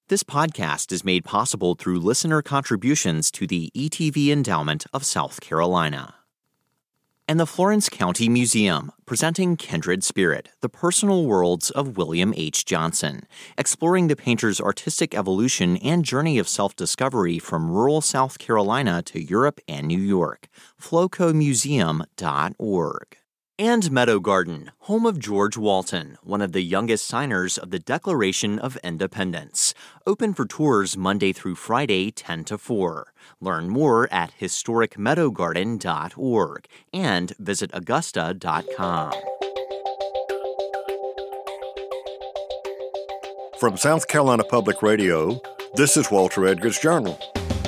This podcast is made possible through listener contributions to the ETV Endowment of South Carolina. And the Florence County Museum, presenting Kindred Spirit, the personal worlds of William H. Johnson, exploring the painter's artistic evolution and journey of self-discovery from rural South Carolina to Europe and New York. flocomuseum.org. And Meadow Garden, home of George Walton, one of the youngest signers of the Declaration of Independence. Open for tours Monday through Friday, 10 to 4. Learn more at historicmeadowgarden.org and visit augusta.com. From South Carolina Public Radio, this is Walter Edgar's Journal.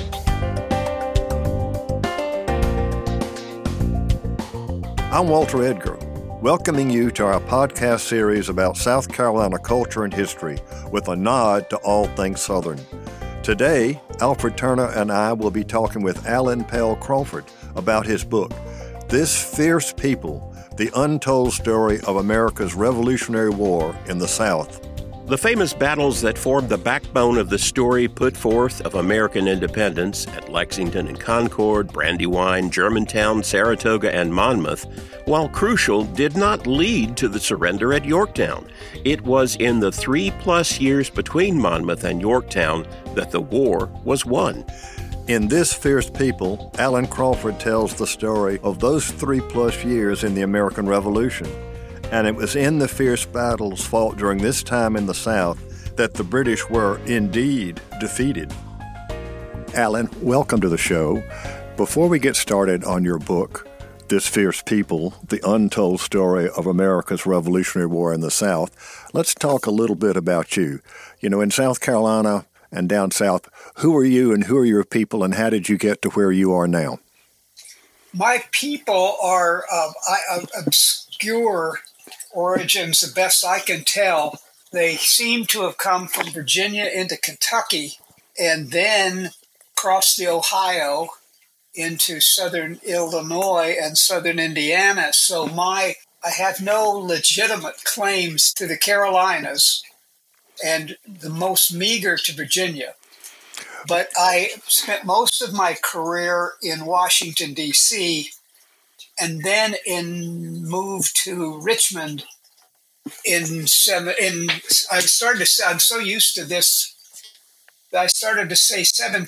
I'm Walter Edgar, welcoming you to our podcast series about South Carolina culture and history with a nod to all things Southern. Today, Alfred Turner and I will be talking with Alan Pell Crawford about his book, This Fierce People, The Untold Story of America's Revolutionary War in the South. The famous battles that formed the backbone of the story put forth of American independence at Lexington and Concord, Brandywine, Germantown, Saratoga, and Monmouth, while crucial, did not lead to the surrender at Yorktown. It was in the 3+ years between Monmouth and Yorktown that the war was won. In This Fierce People, Alan Crawford tells the story of those 3+ years in the American Revolution. And it was in the fierce battles fought during this time in the South that the British were indeed defeated. Alan, welcome to the show. Before we get started on your book, This Fierce People, The Untold Story of America's Revolutionary War in the South, let's talk a little bit about you. You know, in South Carolina and down south, who are you and who are your people and how did you get to where you are now? My people are obscure origins, the best I can tell. They seem to have come from Virginia into Kentucky and then crossed the Ohio into southern Illinois and southern Indiana. So I have no legitimate claims to the Carolinas and the most meager to Virginia. But I spent most of my career in Washington, D.C., and then moved to Richmond I'm so used to this, I started to say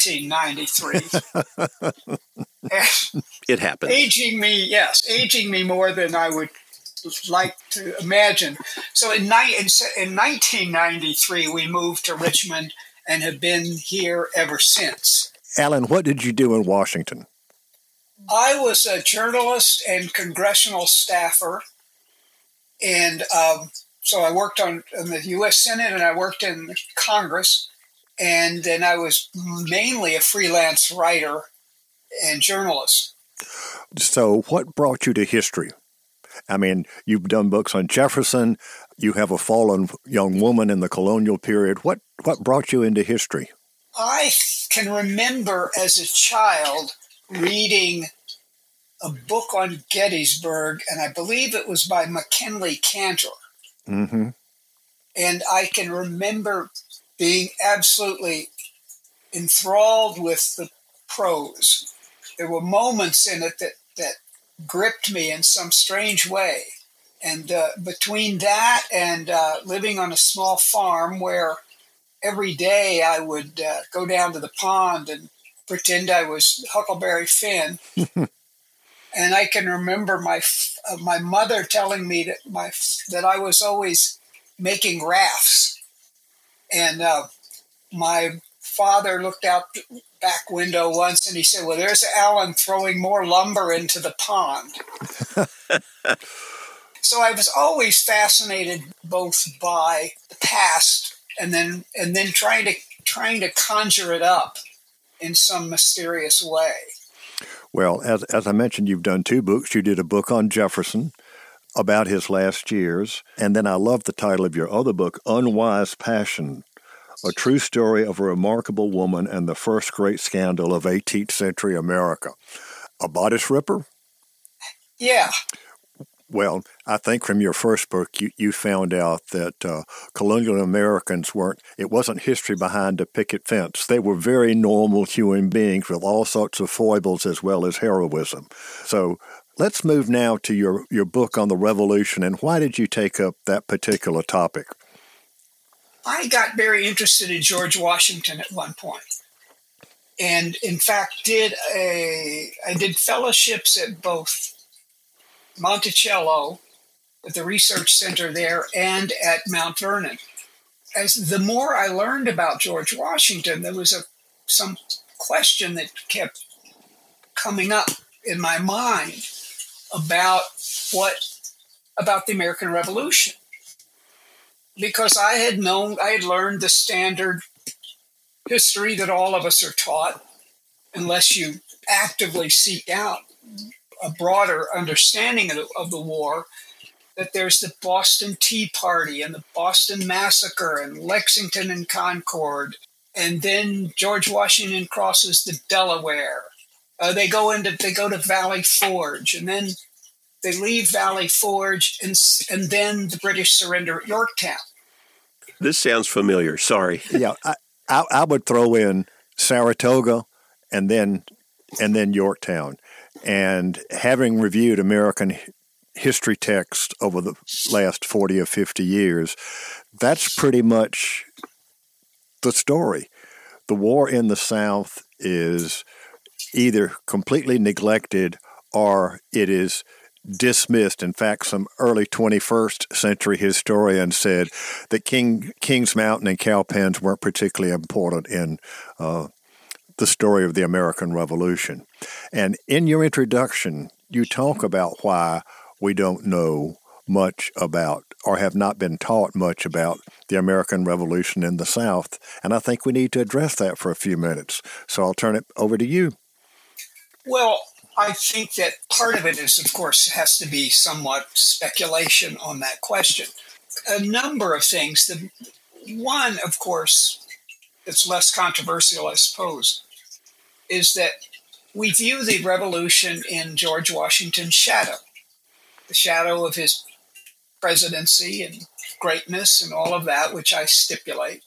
1793. It happened. Aging me more than I would like to imagine. So in 1993, we moved to Richmond and have been here ever since. Alan, what did you do in Washington? I was a journalist and congressional staffer, and so I worked on the U.S. Senate and I worked in Congress, and then I was mainly a freelance writer and journalist. So what brought you to history? I mean, you've done books on Jefferson, you have a fallen young woman in the colonial period. What brought you into history? I can remember as a child reading a book on Gettysburg, and I believe it was by McKinley Cantor. Mm-hmm. And I can remember being absolutely enthralled with the prose. There were moments in it that gripped me in some strange way. And between that and living on a small farm where every day I would go down to the pond and pretend I was Huckleberry Finn. And I can remember my mother telling me that I was always making rafts. And my father looked out the back window once and he said, "Well, there's Alan throwing more lumber into the pond." So I was always fascinated both by the past and then trying to conjure it up in some mysterious way. Well, as I mentioned, you've done 2 books. You did a book on Jefferson about his last years, and then I love the title of your other book, Unwise Passion, a true story of a remarkable woman and the first great scandal of 18th century America. A bodice ripper? Yeah. Well, I think from your first book, you found out that colonial Americans it wasn't history behind a picket fence. They were very normal human beings with all sorts of foibles as well as heroism. So let's move now to your book on the Revolution, and why did you take up that particular topic? I got very interested in George Washington at one point. And in fact, I did fellowships at both Monticello, at the research center there, and at Mount Vernon. As the more I learned about George Washington, there was some question that kept coming up in my mind about the American Revolution. Because I had learned the standard history that all of us are taught, unless you actively seek out a broader understanding of the war, that there's the Boston Tea Party and the Boston Massacre and Lexington and Concord, and then George Washington crosses the Delaware. They go to Valley Forge, and then they leave Valley Forge, and then the British surrender at Yorktown. This sounds familiar. Sorry. Yeah, I would throw in Saratoga, and then Yorktown. And having reviewed American history texts over the last 40 or 50 years, that's pretty much the story. The war in the South is either completely neglected or it is dismissed. In fact, some early 21st century historians said that Kings Mountain and Cowpens weren't particularly important in the story of the American Revolution. And in your introduction, you talk about why we don't know much about or have not been taught much about the American Revolution in the South. And I think we need to address that for a few minutes. So I'll turn it over to you. Well, I think that part of it is, of course, has to be somewhat speculation on that question. A number of things. The one, of course, that's less controversial, I suppose, is that we view the revolution in George Washington's shadow, the shadow of his presidency and greatness and all of that, which I stipulate.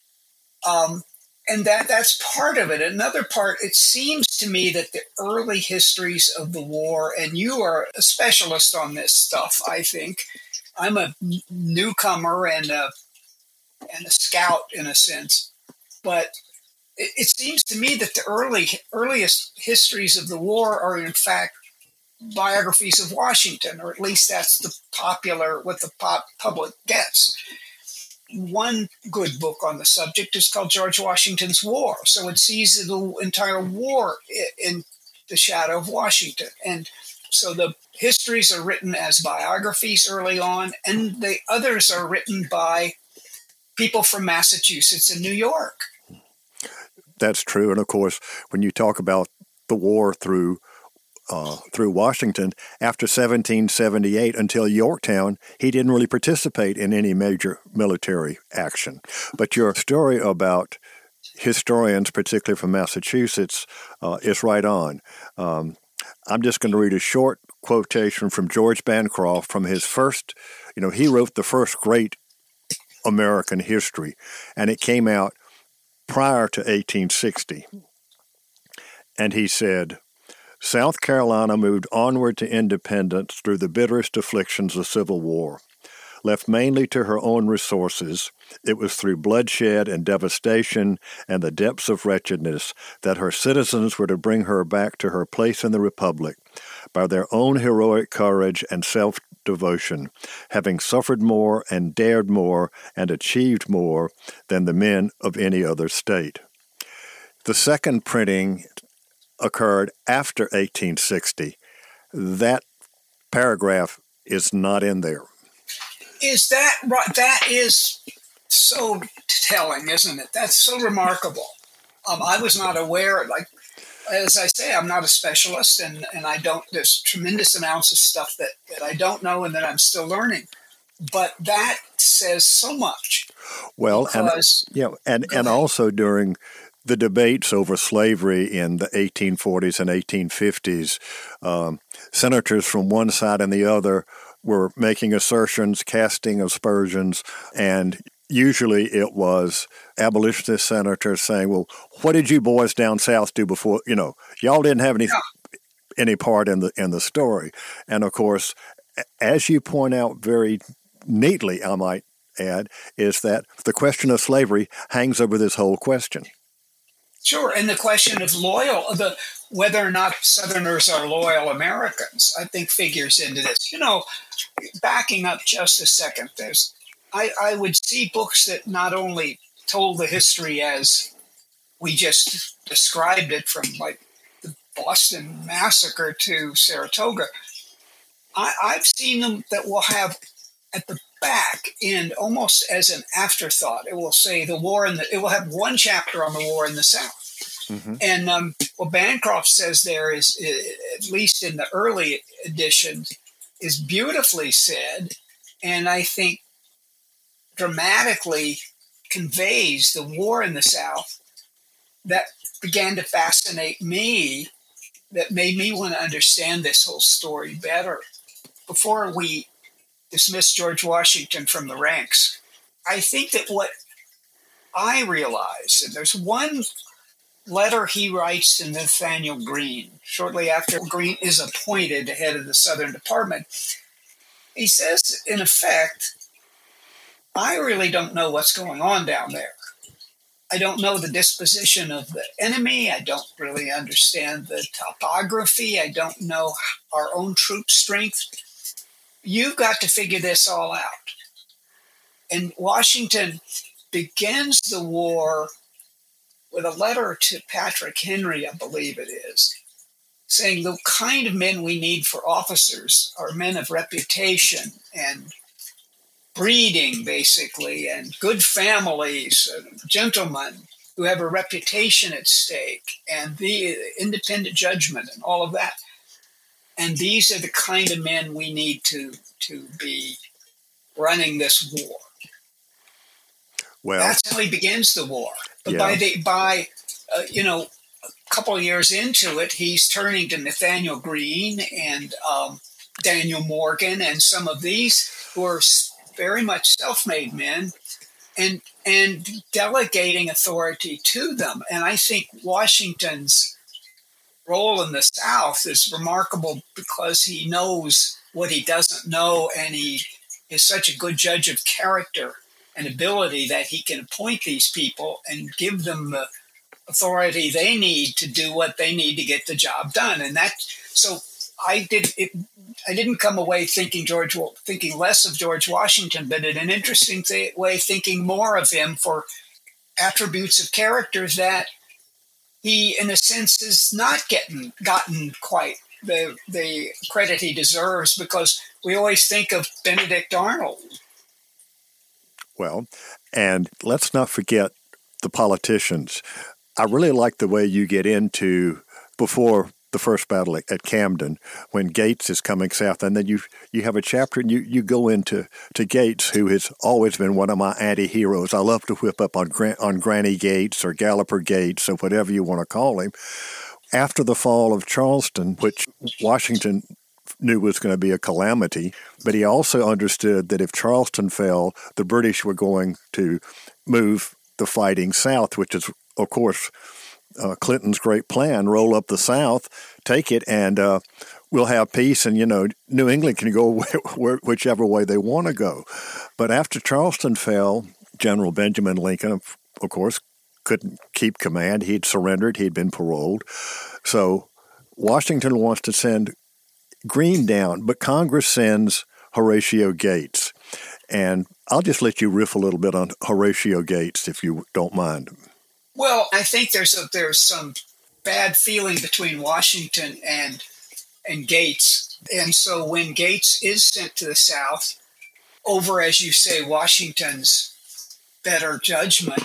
And that's part of it. Another part, it seems to me that the early histories of the war, and you are a specialist on this stuff, I think. I'm a newcomer and a scout in a sense. But it seems to me that the earliest histories of the war are in fact biographies of Washington, or at least that's what the public gets. One good book on the subject is called George Washington's War. So it sees the entire war in the shadow of Washington. And so the histories are written as biographies early on, and the others are written by people from Massachusetts and New York. That's true. And of course, when you talk about the war through Washington, after 1778 until Yorktown, he didn't really participate in any major military action. But your story about historians, particularly from Massachusetts, is right on. I'm just going to read a short quotation from George Bancroft from his first, he wrote the first great American history, and it came out prior to 1860. And he said, South Carolina moved onward to independence through the bitterest afflictions of Civil War. Left mainly to her own resources, it was through bloodshed and devastation and the depths of wretchedness that her citizens were to bring her back to her place in the Republic by their own heroic courage and self-devotion, having suffered more and dared more and achieved more than the men of any other state. The second printing occurred after 1860. That paragraph is not in there. Is that right? That is so telling, isn't it? That's so remarkable. I was not aware, as I say, I'm not a specialist, and there's tremendous amounts of stuff that I don't know and that I'm still learning. But that says so much. Well, and also during the debates over slavery in the 1840s and 1850s, senators from one side and the other were making assertions, casting aspersions, and usually it was abolitionist senators saying, well, what did you boys down south do before, y'all didn't have any part in the story. And of course, as you point out very neatly, I might add, is that the question of slavery hangs over this whole question. Sure, and the question of whether or not Southerners are loyal Americans, I think figures into this. Backing up just a second, I would see books that not only told the history as we just described it, from like the Boston Massacre to Saratoga. I've seen them that will have at the back end, almost as an afterthought, it will say it will have one chapter on the war in the South. Mm-hmm. And what Bancroft says there is, at least in the early edition, is beautifully said, and I think dramatically conveys the war in the South that began to fascinate me, that made me want to understand this whole story better. Before we dismiss George Washington from the ranks, I think that what I realized, and there's one letter he writes to Nathaniel Greene shortly after Greene is appointed head of the Southern Department. He says, in effect, I really don't know what's going on down there. I don't know the disposition of the enemy. I don't really understand the topography. I don't know our own troop strength. You've got to figure this all out. And Washington begins the war with a letter to Patrick Henry, I believe it is, saying the kind of men we need for officers are men of reputation and breeding, basically, and good families, gentlemen who have a reputation at stake, and the independent judgment and all of that. And these are the kind of men we need to be running this war. Well, that's how he begins the war. But by a couple of years into it, he's turning to Nathaniel Greene and Daniel Morgan and some of these who are very much self-made men, and delegating authority to them. And I think Washington's role in the South is remarkable because he knows what he doesn't know, and he is such a good judge of character and ability that he can appoint these people and give them the authority they need to do what they need to get the job done. And so I didn't come away thinking less of George Washington, but in an interesting way, thinking more of him for attributes of character that he, in a sense, has not gotten quite the credit he deserves, because we always think of Benedict Arnold. Well, and let's not forget the politicians. I really like the way you get into, before the first battle at Camden, when Gates is coming south, and then you have a chapter and you go into Gates, who has always been one of my anti-heroes. I love to whip up on Granny Gates or Galloper Gates or whatever you want to call him. After the fall of Charleston, which Washington knew was going to be a calamity, but he also understood that if Charleston fell, the British were going to move the fighting south, which is, of course, Clinton's great plan: roll up the South, take it, and we'll have peace, and, New England can go whichever way they want to go. But after Charleston fell, General Benjamin Lincoln, of course, couldn't keep command. He'd surrendered. He'd been paroled. So Washington wants to send Greene down, but Congress sends Horatio Gates. And I'll just let you riff a little bit on Horatio Gates, if you don't mind. Well, I think there's some bad feeling between Washington and Gates. And so when Gates is sent to the South, over, as you say, Washington's better judgment,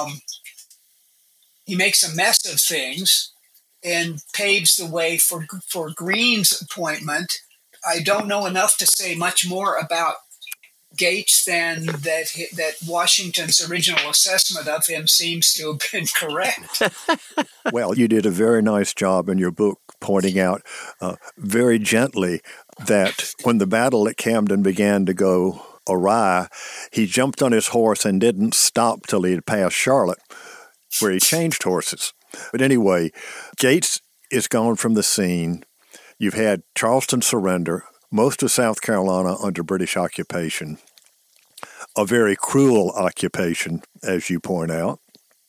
he makes a mess of things and paves the way for Greene's appointment. I don't know enough to say much more about Gates than that Washington's original assessment of him seems to have been correct. Well, you did a very nice job in your book pointing out very gently that when the battle at Camden began to go awry, he jumped on his horse and didn't stop till he had passed Charlotte, where he changed horses. But anyway, Gates is gone from the scene. You've had Charleston surrender, most of South Carolina under British occupation, a very cruel occupation, as you point out.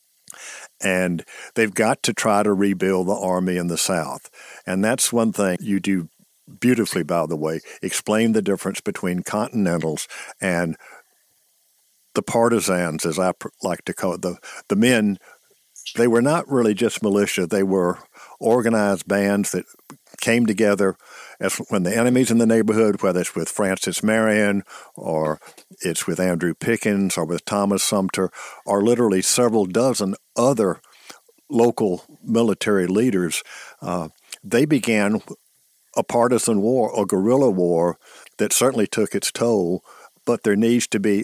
And they've got to try to rebuild the army in the South. And that's one thing you do beautifully, by the way, explain the difference between Continentals and the partisans, as I like to call it. The men, they were not really just militia. They were organized bands that came together as when the enemy's in the neighborhood, whether it's with Francis Marion or it's with Andrew Pickens or with Thomas Sumter or literally several dozen other local military leaders. They began a partisan war, a guerrilla war that certainly took its toll, but there needs to be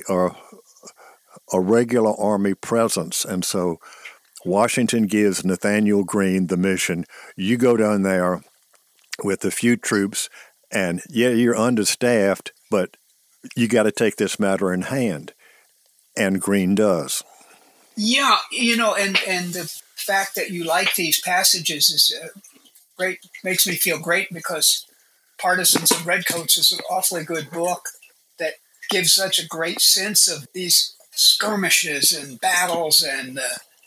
a regular army presence. And so Washington gives Nathanael Greene the mission. You go down there with a few troops, and yeah, you're understaffed, but you got to take this matter in hand. And Greene does. Yeah, and the fact that you like these passages is great, makes me feel great, because Partisans and Redcoats is an awfully good book that gives such a great sense of these skirmishes and battles and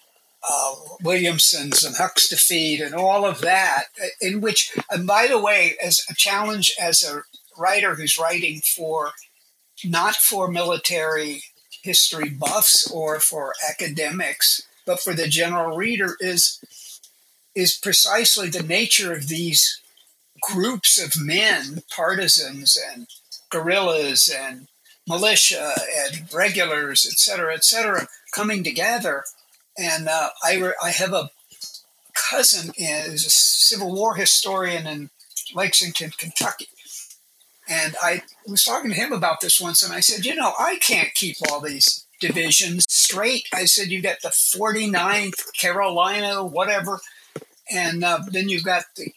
Williamson's and Huck's defeat and all of that, in which, and by the way, as a challenge as a writer who's writing not for military history buffs or for academics, but for the general reader, is precisely the nature of these groups of men, partisans and guerrillas and militia and regulars, et cetera, coming together. And I have a cousin who's a Civil War historian in Lexington, Kentucky. And I was talking to him about this once, and I said, I can't keep all these divisions straight. I said, you got the 49th Carolina, whatever, and then you've got the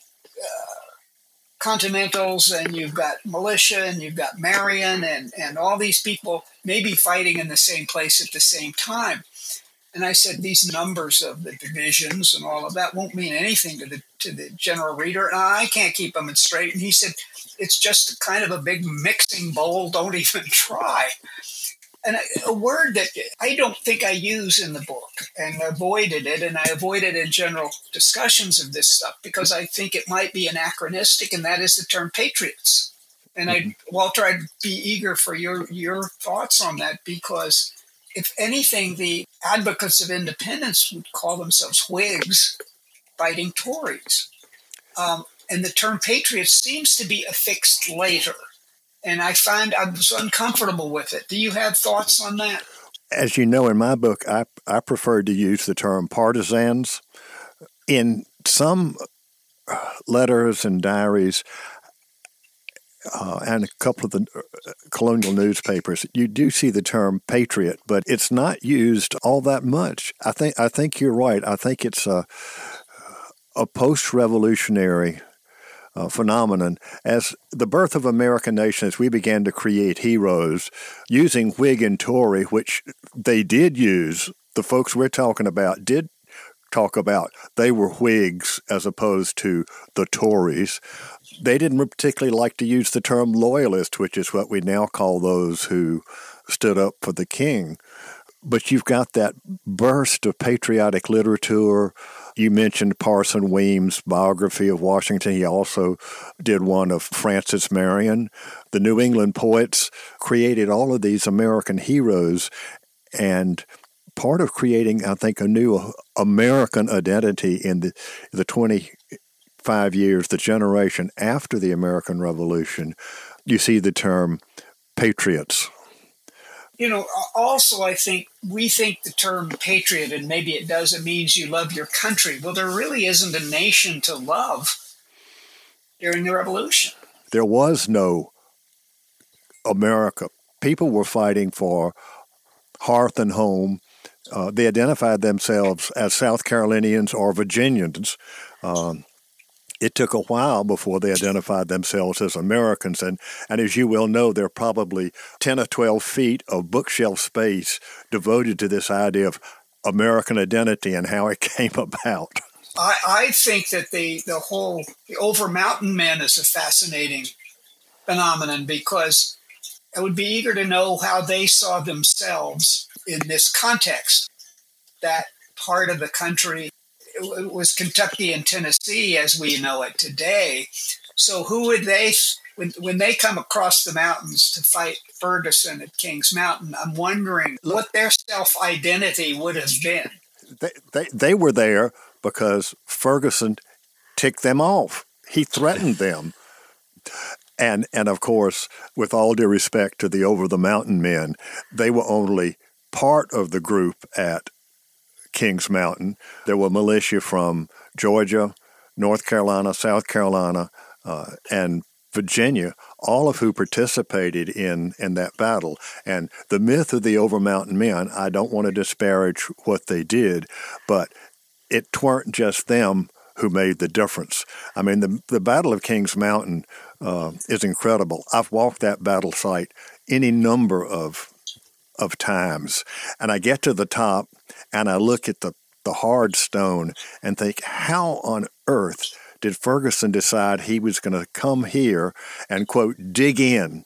Continentals, and you've got militia, and you've got Marion, and all these people maybe fighting in the same place at the same time. And I said, these numbers of the divisions and all of that won't mean anything to the general reader. And I can't keep them straight. And he said, it's just kind of a big mixing bowl. Don't even try. And a word that I don't think I use in the book, and avoided it, and I avoid it in general discussions of this stuff because I think it might be anachronistic, and that is the term patriots. And Walter, I'd be eager for your thoughts on that, because if anything, the advocates of independence would call themselves Whigs fighting Tories. And the term patriots seems to be affixed later. And I find I was uncomfortable with it. Do you have thoughts on that? As you know, in my book, I preferred to use the term partisans. In some letters and diaries, and a couple of the colonial newspapers, you do see the term patriot, but it's not used all that much. I think you're right. I think it's a post-revolutionary phenomenon. As the birth of American nation, as we began to create heroes using Whig and Tory, which they did use, the folks we're talking about did talk about they were Whigs as opposed to the Tories. They didn't particularly like to use the term loyalist, which is what we now call those who stood up for the king. But you've got that burst of patriotic literature. You mentioned Parson Weems' biography of Washington. He also did one of Francis Marion. The New England poets created all of these American heroes, and part of creating, I think, a new American identity in the 25 years, the generation after the American Revolution, you see the term patriots. Also, I think we think the term patriot, and maybe it does, it means you love your country. Well, there really isn't a nation to love during the Revolution. There was no America. People were fighting for hearth and home. They identified themselves as South Carolinians or Virginians. It took a while before they identified themselves as Americans. And as you well know, there are probably 10 or 12 feet of bookshelf space devoted to this idea of American identity and how it came about. I think that the Over Mountain Men is a fascinating phenomenon, because I would be eager to know how they saw themselves in this context. That part of the country, it was Kentucky and Tennessee as we know it today. So who would they, when they come across the mountains to fight Ferguson at Kings Mountain, I'm wondering what their self-identity would have been. They were there because Ferguson ticked them off. He threatened them. And of course, with all due respect to the Over the Mountain Men, they were only part of the group at Kings Mountain. There were militia from Georgia, North Carolina, South Carolina, and Virginia, all of who participated in that battle. And the myth of the Over Mountain Men, I don't want to disparage what they did, but it weren't just them who made the difference. I mean, the Battle of Kings Mountain is incredible. I've walked that battle site any number of times, and I get to the top and I look at the hard stone and think, how on earth did Ferguson decide he was going to come here and, quote, dig in?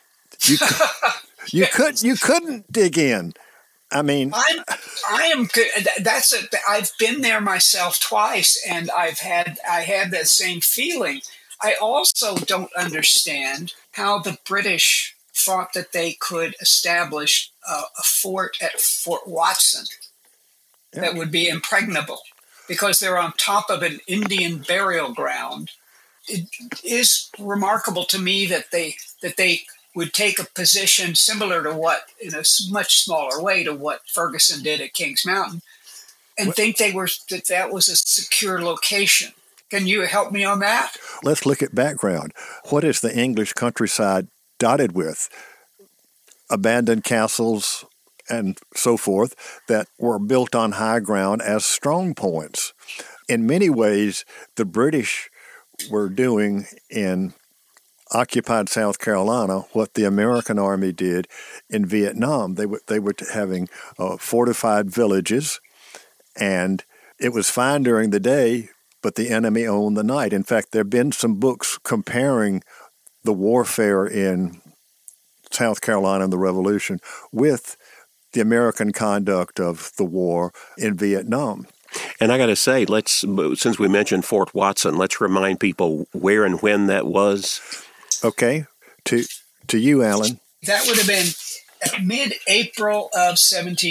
You couldn't dig in. I mean, I am good. I've been there myself twice, and I had that same feeling. I also don't understand how the British thought that they could establish a fort at Fort Watson that would be impregnable, because they're on top of an Indian burial ground. It is remarkable to me that they would take a position similar to what, in a much smaller way, to what Ferguson did at Kings Mountain, and think that was a secure location. Can you help me on that? Let's look at background. What is the English countryside dotted with? Abandoned castles and so forth that were built on high ground as strong points. In many ways, the British were doing in occupied South Carolina what the American Army did in Vietnam. They were having fortified villages, and it was fine during the day, but the enemy owned the night. In fact, there have been some books comparing the warfare in South Carolina and the Revolution with the American conduct of the war in Vietnam. And I got to say, since we mentioned Fort Watson, let's remind people where and when that was. Okay. To you, Alan. That would have been mid-April of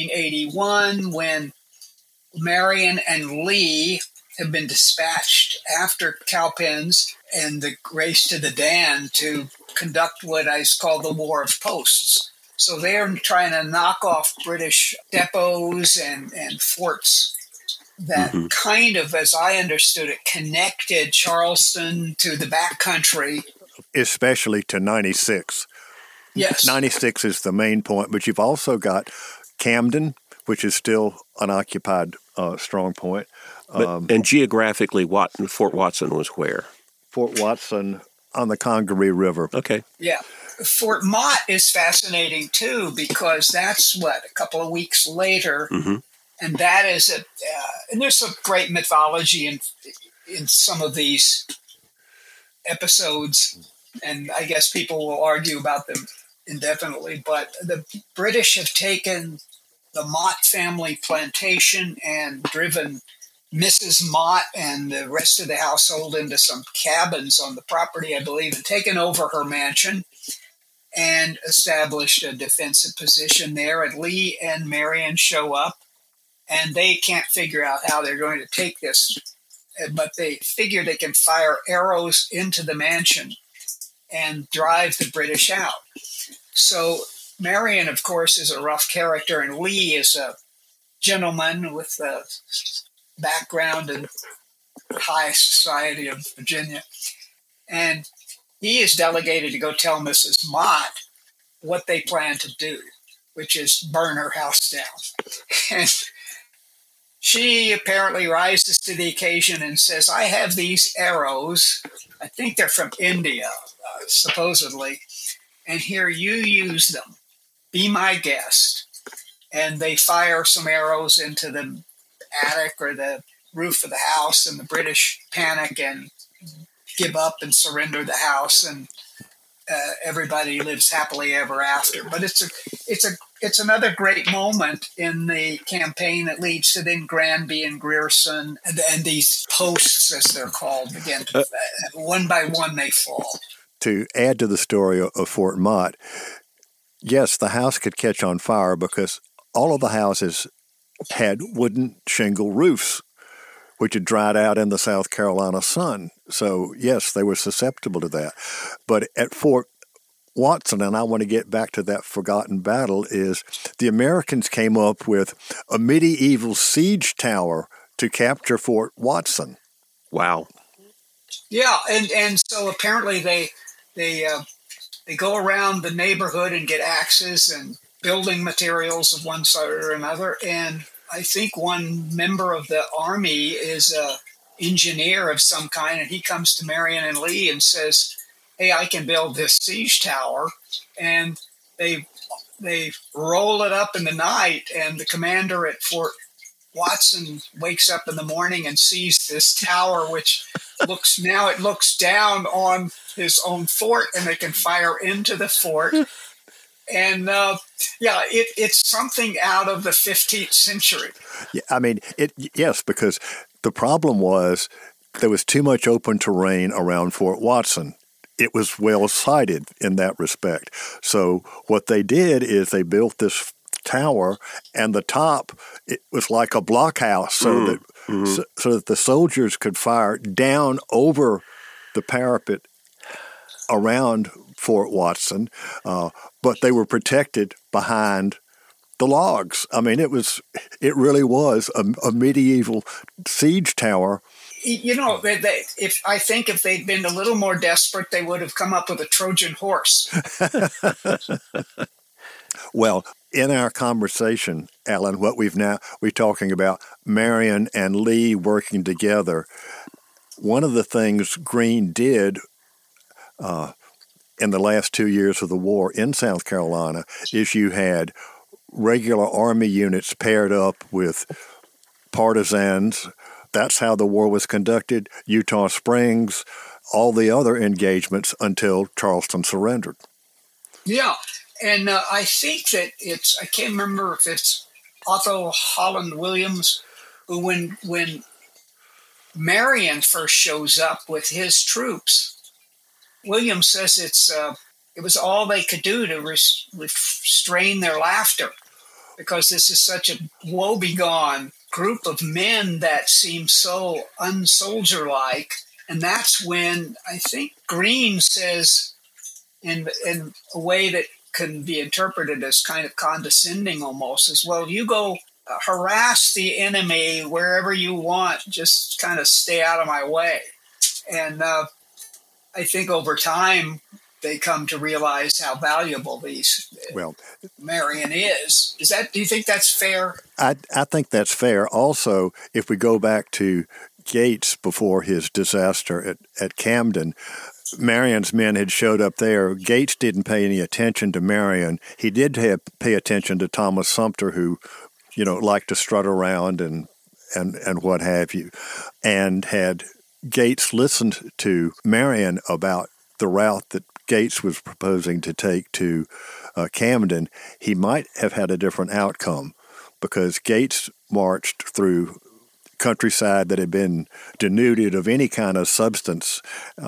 1781, when Marion and Lee have been dispatched after Cowpens and the race to the Dan to conduct what is called the War of Posts. So they're trying to knock off British depots and forts that kind of, as I understood it, connected Charleston to the backcountry. Especially to 96. Yes. 96 is the main point, but you've also got Camden, which is still an occupied strong point. And geographically, Fort Watson was where? Fort Watson on the Congaree River. Okay. Yeah. Fort Mott is fascinating, too, because that's, a couple of weeks later. Mm-hmm. And that is and there's some great mythology in some of these episodes, and I guess people will argue about them indefinitely, but the British have taken the Mott family plantation and driven Mrs. Mott and the rest of the household into some cabins on the property, I believe, and taken over her mansion and established a defensive position there. And Lee and Marion show up, and they can't figure out how they're going to take this, but they figure they can fire arrows into the mansion and drive the British out. So Marion, of course, is a rough character, and Lee is a gentleman with a background in high society of Virginia. And he is delegated to go tell Mrs. Mott what they plan to do, which is burn her house down. And she apparently rises to the occasion and says, I have these arrows. I think they're from India, supposedly. And here, you use them. Be my guest. And they fire some arrows into the attic or the roof of the house, and the British panic and give up and surrender the house, and everybody lives happily ever after. But it's another great moment in the campaign that leads to then Granby and Grierson, and these posts, as they're called, begin to, one by one they fall. To add to the story of Fort Mott, yes, the house could catch on fire because all of the houses had wooden shingle roofs, which had dried out in the South Carolina sun. So, yes, they were susceptible to that. But at Fort Watson, and I want to get back to that forgotten battle, is the Americans came up with a medieval siege tower to capture Fort Watson. Wow. Yeah, and so apparently they go around the neighborhood and get axes and building materials of one sort or another. And I think one member of the army is a engineer of some kind, and he comes to Marion and Lee and says, hey, I can build this siege tower. And they roll it up in the night, and the commander at Fort Watson wakes up in the morning and sees this tower, which looks down on his own fort, and they can fire into the fort. And it's something out of the 15th century. Yeah, I mean, yes, because the problem was there was too much open terrain around Fort Watson. It was well sited in that respect. So what they did is they built this tower, and the top, it was like a blockhouse, so that the soldiers could fire down over the parapet around Fort Watson, but they were protected behind the logs. I mean, it really was a medieval siege tower. You know, if they'd been a little more desperate, they would have come up with a Trojan horse. Well, in our conversation, Alan, we're talking about Marion and Lee working together. One of the things Greene did in the last 2 years of the war in South Carolina is you had regular Army units paired up with partisans. That's how the war was conducted. Eutaw Springs, all the other engagements until Charleston surrendered. Yeah, and I think that I can't remember if it's Otho Holland Williams, who when Marion first shows up with his troops, Williams says it was all they could do to restrain their laughter, because this is such a woebegone group of men that seem so unsoldier-like. And that's when I think Greene says, in a way that can be interpreted as kind of condescending almost, as well, you go harass the enemy wherever you want, just kind of stay out of my way. And I think over time they come to realize how valuable Marion is. Do you think that's fair? I think that's fair. Also, if we go back to Gates before his disaster at Camden, Marion's men had showed up there. Gates didn't pay any attention to Marion. He did pay attention to Thomas Sumter, who, liked to strut around and what have you. And had Gates listened to Marion about the route that Gates was proposing to take to Camden, he might have had a different outcome, because Gates marched through countryside that had been denuded of any kind of substance,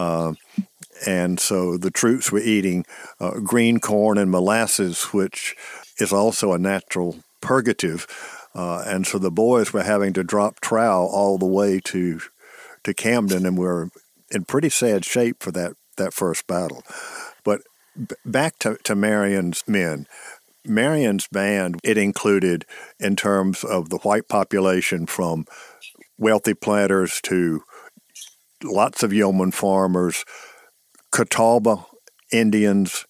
and so the troops were eating green corn and molasses, which is also a natural purgative, and so the boys were having to drop trowel all the way to Camden, and were in pretty sad shape for that first battle. But back to Marion's men. Marion's band, it included, in terms of the white population, from wealthy planters to lots of yeoman farmers, Catawba Indians,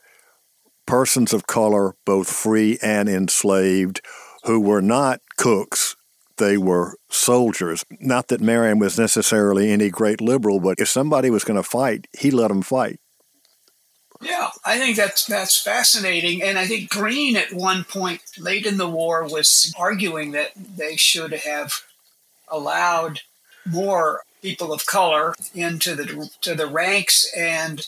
persons of color, both free and enslaved, who were not cooks, they were soldiers. Not that Marion was necessarily any great liberal, but if somebody was going to fight, he let them fight. Yeah, I think that's fascinating. And I think Greene at one point late in the war was arguing that they should have allowed more people of color into the ranks. And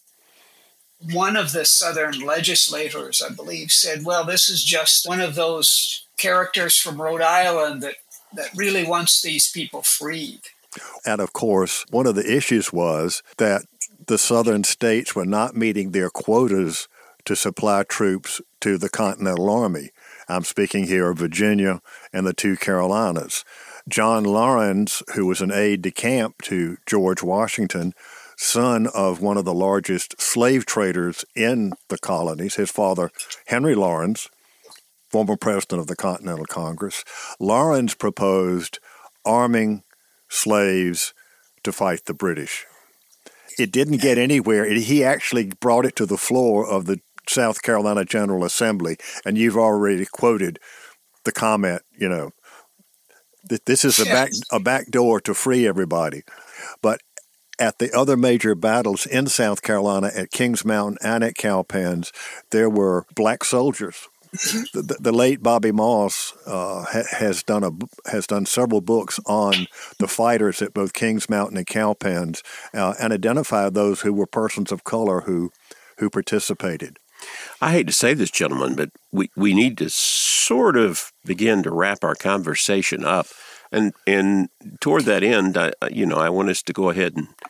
one of the Southern legislators, I believe, said, well, this is just one of those characters from Rhode Island that really wants these people freed. And of course, one of the issues was that the Southern states were not meeting their quotas to supply troops to the Continental Army. I'm speaking here of Virginia and the two Carolinas. John Laurens, who was an aide-de-camp to George Washington, son of one of the largest slave traders in the colonies, his father, Henry Laurens, former president of the Continental Congress, Laurens proposed arming slaves to fight the British. It didn't get anywhere. He actually brought it to the floor of the South Carolina General Assembly, and you've already quoted the comment, that this is a back door to free everybody. But at the other major battles in South Carolina, at Kings Mountain and at Cowpens, there were black soldiers. The late Bobby Moss has done several books on the fighters at both Kings Mountain and Cowpens and identified those who were persons of color who participated. I hate to say this, gentlemen, but we need to sort of begin to wrap our conversation up. And toward that end, I want us to go ahead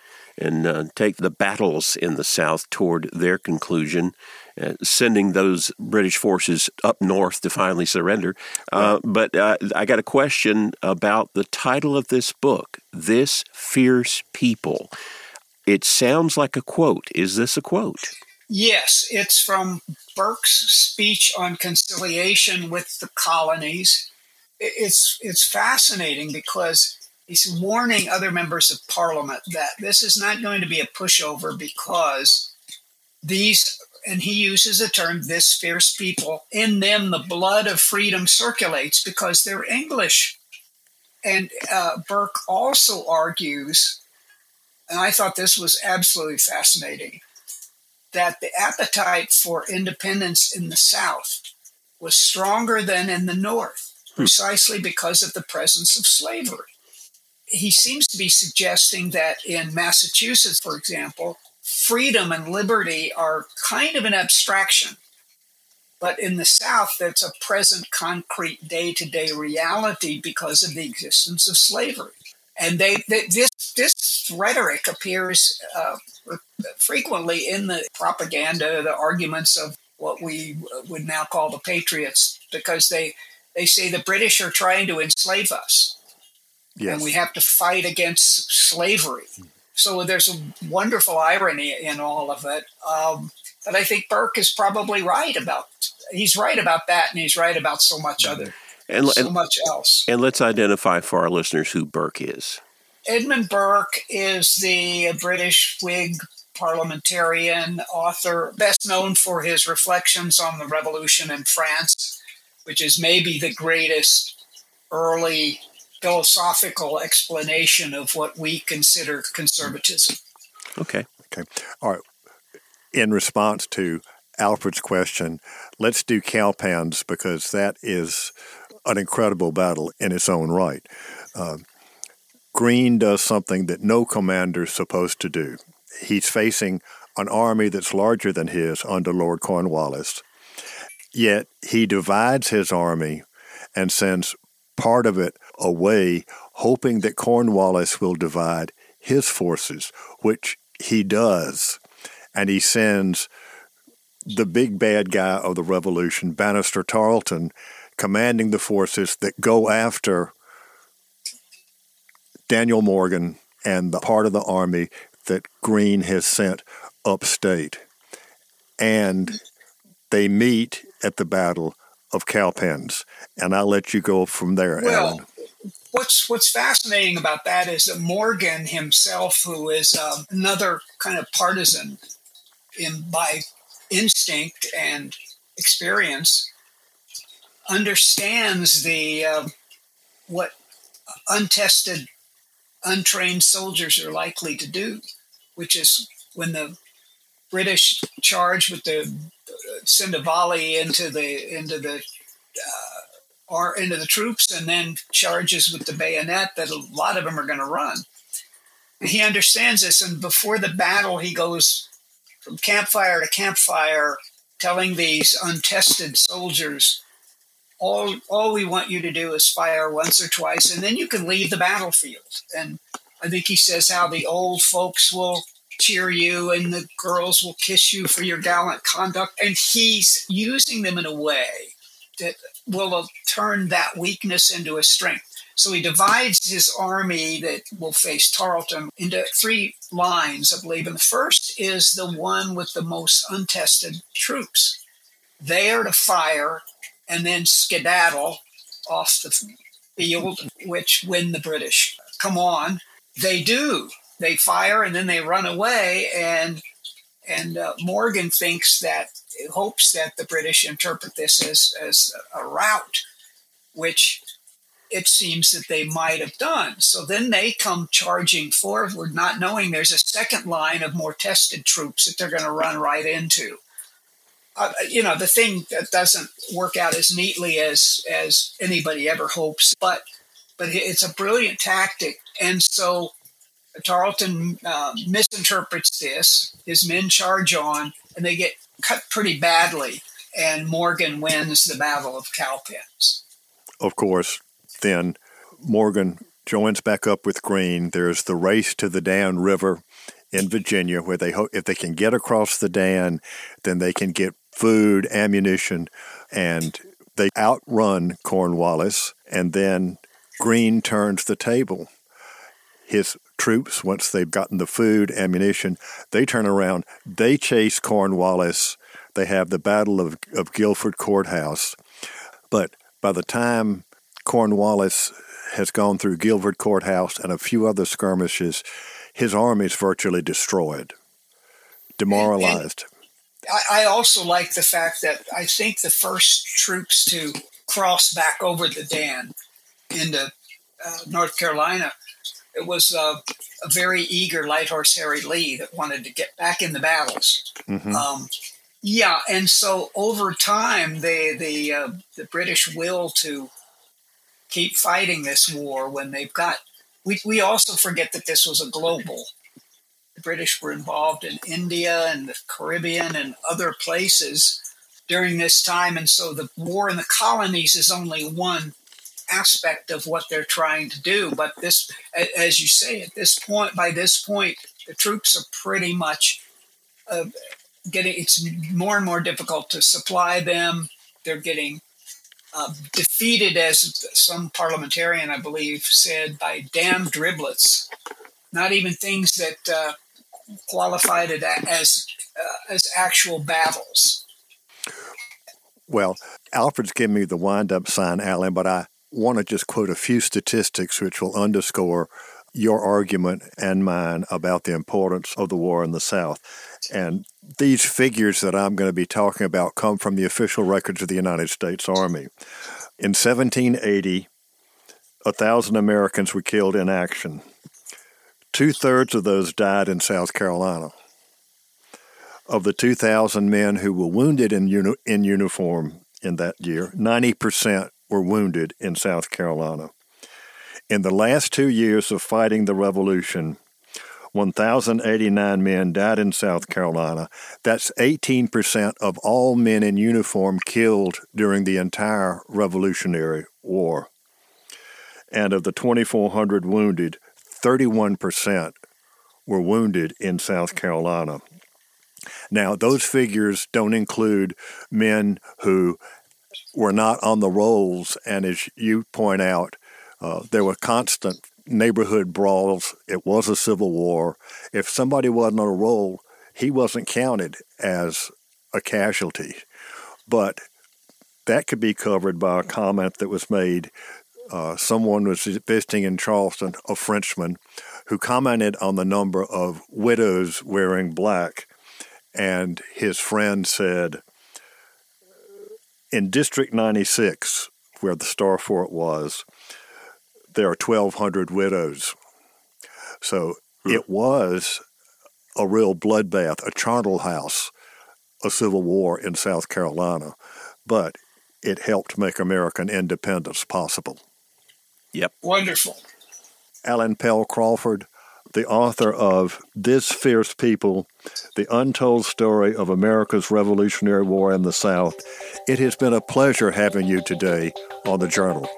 and take the battles in the South toward their conclusion, sending those British forces up north to finally surrender. But I got a question about the title of this book, This Fierce People. It sounds like a quote. Is this a quote? Yes, it's from Burke's speech on conciliation with the colonies. It's fascinating because he's warning other members of Parliament that this is not going to be a pushover because these, and he uses the term, this fierce people, in them the blood of freedom circulates because they're English. And Burke also argues, and I thought this was absolutely fascinating, that the appetite for independence in the South was stronger than in the North, precisely because of the presence of slavery. He seems to be suggesting that in Massachusetts, for example, freedom and liberty are kind of an abstraction. But in the South, that's a present, concrete, day-to-day reality because of the existence of slavery. And this rhetoric appears frequently in the propaganda, the arguments of what we would now call the patriots, because they say the British are trying to enslave us. Yes. And we have to fight against slavery. So there's a wonderful irony in all of it. But I think Burke is probably right about that, and he's right about so much other. So much else. And let's identify for our listeners who Burke is. Edmund Burke is the British Whig parliamentarian, author, best known for his reflections on the revolution in France, which is maybe the greatest early philosophical explanation of what we consider conservatism. Okay. All right. In response to Alfred's question, let's do Cowpens because that is an incredible battle in its own right. Greene does something that no commander is supposed to do. He's facing an army that's larger than his under Lord Cornwallis, yet he divides his army and sends part of it away, hoping that Cornwallis will divide his forces, which he does. And he sends the big bad guy of the revolution, Banastre Tarleton, commanding the forces that go after Daniel Morgan and the part of the army that Greene has sent upstate. And they meet at the Battle of Cowpens. And I'll let you go from there, Alan. What's fascinating about that is that Morgan himself, who is another kind of partisan by instinct and experience, understands the what untested, untrained soldiers are likely to do, which is when the British charge with the send a volley into the troops, and then charges with the bayonet, that a lot of them are going to run. He understands this, and before the battle, he goes from campfire to campfire, telling these untested soldiers, all we want you to do is fire once or twice, and then you can leave the battlefield. And I think he says how the old folks will cheer you and the girls will kiss you for your gallant conduct. And he's using them in a way that will turn that weakness into a strength. So he divides his army that will face Tarleton into 3 lines, I believe. And the first is the one with the most untested troops. They are to fire and then skedaddle off the field, which when the British come on, they do. They fire and then they run away. And Morgan hopes that the British interpret this as a rout, which it seems that they might have done. So then they come charging forward, not knowing there's a second line of more tested troops that they're going to run right into. The thing that doesn't work out as neatly as anybody ever hopes, but it's a brilliant tactic. And so Tarleton misinterprets this. His men charge on, and they get cut pretty badly, and Morgan wins the Battle of Cowpens. Of course, then Morgan joins back up with Greene. There's the race to the Dan River in Virginia, where they hope if they can get across the Dan, then they can get food, ammunition, and they outrun Cornwallis. And then Greene turns the table. His troops, once they've gotten the food, ammunition, they turn around, they chase Cornwallis. They have the Battle of Guilford Courthouse. But by the time Cornwallis has gone through Guilford Courthouse and a few other skirmishes, his army is virtually destroyed, demoralized. And I also like the fact that I think the first troops to cross back over the Dan into North Carolina, it was a very eager Light Horse Harry Lee that wanted to get back in the battles. Mm-hmm. And so over time, the British will to keep fighting this war when they've got. We also forget that this was a global. The British were involved in India and the Caribbean and other places during this time, and so the war in the colonies is only one aspect of what they're trying to do. But this, as you say, by this point, the troops are pretty much it's more and more difficult to supply them. They're getting defeated, as some parliamentarian, I believe, said, by damn driblets. Not even things that qualified it as actual battles. Well, Alfred's giving me the wind-up sign, Alan, but I want to just quote a few statistics which will underscore your argument and mine about the importance of the war in the South. And these figures that I'm going to be talking about come from the official records of the United States Army. In 1780, 1,000 Americans were killed in action. 2/3 of those died in South Carolina. Of the 2,000 men who were wounded in uniform in that year, 90% were wounded in South Carolina. In the last 2 years of fighting the Revolution, 1,089 men died in South Carolina. That's 18% of all men in uniform killed during the entire Revolutionary War. And of the 2,400 wounded, 31% were wounded in South Carolina. Now, those figures don't include men who were not on the rolls, and as you point out, there were constant neighborhood brawls. It was a civil war. If somebody wasn't on a roll, he wasn't counted as a casualty. But that could be covered by a comment that was made. Someone was visiting in Charleston, a Frenchman, who commented on the number of widows wearing black. And his friend said, in District 96, where the Star Fort was, there are 1,200 widows. So it was a real bloodbath, a charnel house, a civil war in South Carolina, but it helped make American independence possible. Yep. Wonderful. Alan Pell Crawford, the author of This Fierce People, The Untold Story of America's Revolutionary War in the South. It has been a pleasure having you today on The Journal.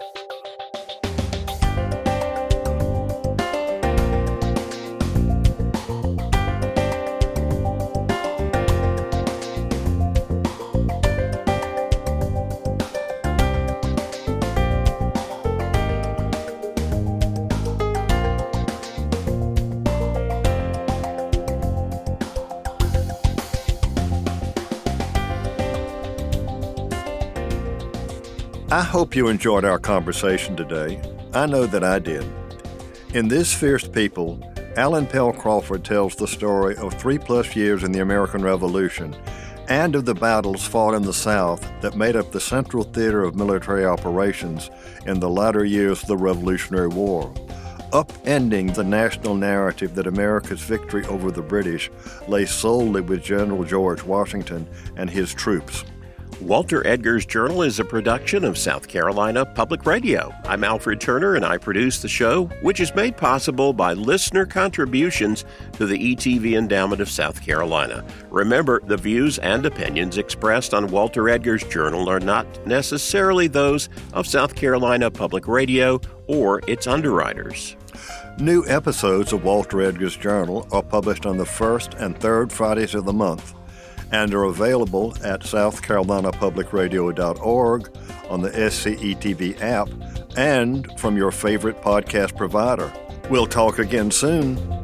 I hope you enjoyed our conversation today. I know that I did. In This Fierce People, Alan Pell Crawford tells the story of 3+ years in the American Revolution and of the battles fought in the South that made up the central theater of military operations in the latter years of the Revolutionary War, upending the national narrative that America's victory over the British lay solely with General George Washington and his troops. Walter Edgar's Journal is a production of South Carolina Public Radio. I'm Alfred Turner, and I produce the show, which is made possible by listener contributions to the ETV Endowment of South Carolina. Remember, the views and opinions expressed on Walter Edgar's Journal are not necessarily those of South Carolina Public Radio or its underwriters. New episodes of Walter Edgar's Journal are published on the first and third Fridays of the month, and are available at southcarolinapublicradio.org, on the SCETV app, and from your favorite podcast provider. We'll talk again soon.